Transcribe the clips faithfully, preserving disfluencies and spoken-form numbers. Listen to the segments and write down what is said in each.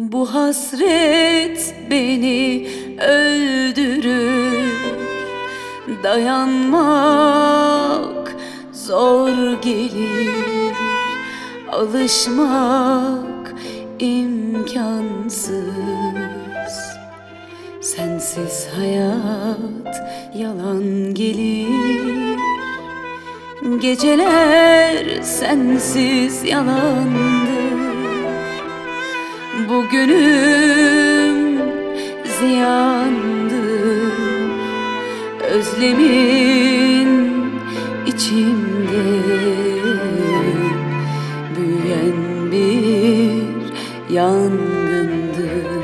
Bu hasret beni öldürür. Dayanmak zor gelir, alışmak imkansız. Sensiz hayat yalan gelir, geceler sensiz yalandır. Bugünüm ziyandır, özlemin içimde büyüyen bir yangındır.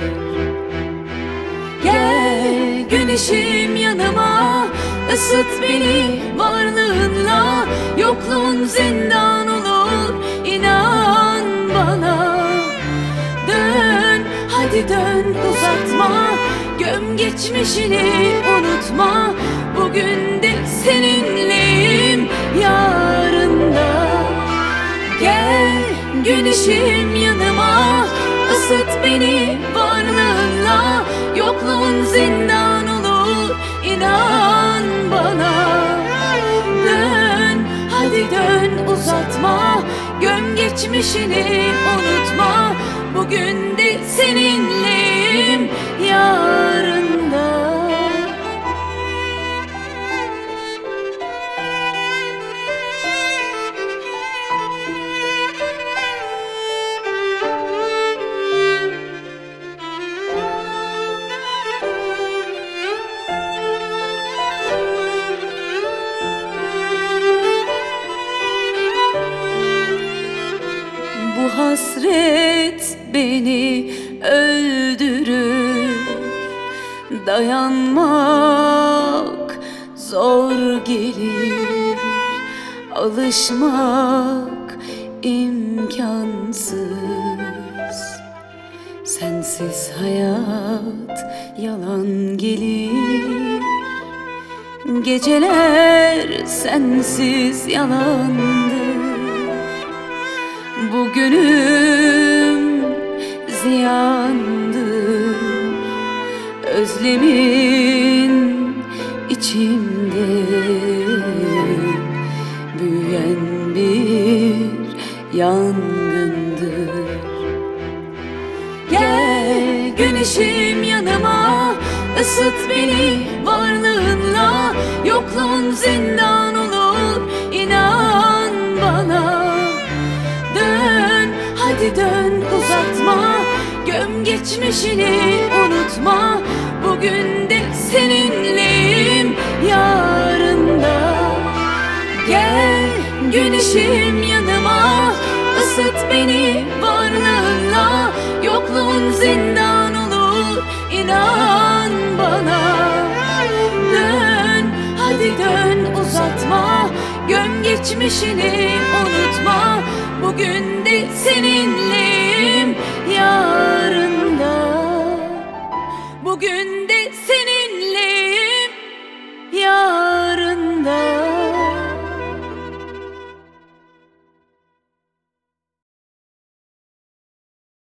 Gel güneşim yanıma, ısıt beni varlığınla. Yokluğun zindan olur, inan bana. Dön, hadi dön, uzatma. Göm geçmişini, unutma. Bugün de seninleyim, yarında. Gel güneşim yanıma, ısıt beni varlığınla. Yokluğun zindan olur, inan bana. Dön, hadi dön, uzatma. Göm geçmişini, unutma. Bugün de seninleyim, yarında. Bu hasret beni öldürür. Dayanmak zor gelir, alışmak imkansız. Sensiz hayat yalan gelir, geceler sensiz yalandır. Bugünüm ziyandır, özlemin içimde büyüyen bir yangındır. Gel güneşim yanıma, ısıt beni varlığınla. Yokluğun zindan olur, inan bana. Dön, hadi dön, uzatma. Göm geçmişini, unutma. Bugün de seninleyim, yarında. Gel güneşim yanıma, ısıt beni varlığınla. Yokluğun zindan olur, inan bana. Dön, hadi dön, uzatma. Göm geçmişini, unutma. Bugün de seninleyim, yarında. Bugün de